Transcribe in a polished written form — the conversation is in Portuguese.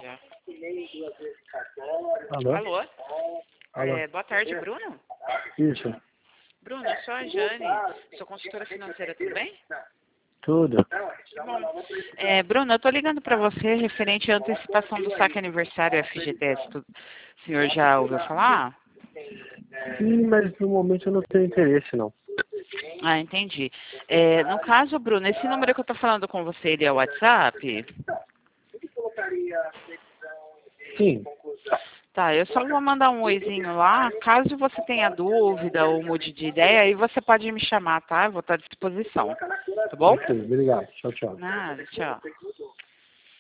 Já. Alô? Alô? Alô? Boa tarde, Bruno. Isso. Bruno, eu sou a Jane, sou consultora financeira, tudo bem? Tudo. Bom, Bruno, eu estou ligando para você referente à antecipação do saque aniversário FGTS. O senhor já ouviu falar? Sim, mas no momento eu não tenho interesse, não. Ah, entendi. No caso, Bruno, esse número que eu estou falando com você, ele é o WhatsApp? Sim. Tá, eu só vou mandar um oizinho lá. Caso você tenha dúvida ou mude de ideia, aí você pode me chamar, tá? Eu vou estar à disposição. Tá bom? Ok, obrigado. Tchau, tchau. Nada, tchau.